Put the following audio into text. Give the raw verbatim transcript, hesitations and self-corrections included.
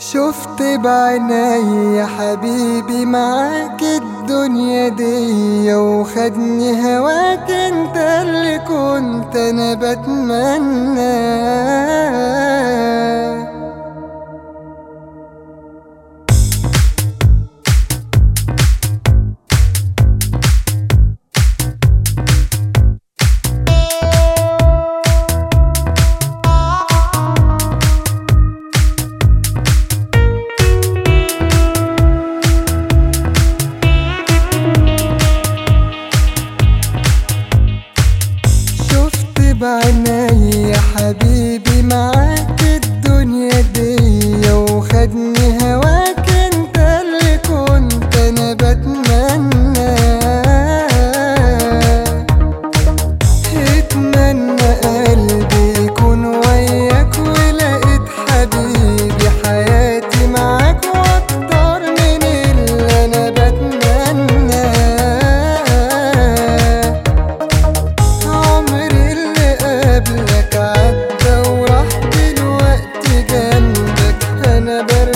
شفت بعيني يا حبيبي معاك الدنيا دي، وخدني هواك انت اللي كنت انا بتمناه. بعيني يا حبيبي معاك الدنيا دي، وخدني هواك انت اللي كنت انا بتمناه. اتمنى قلبي يكون وياك، ولقيت حبيبي حياتي معاك واكتر من اللي انا بتمناه. عمري قبلك عدى وراح دلوقتي جنبك، انا برتاح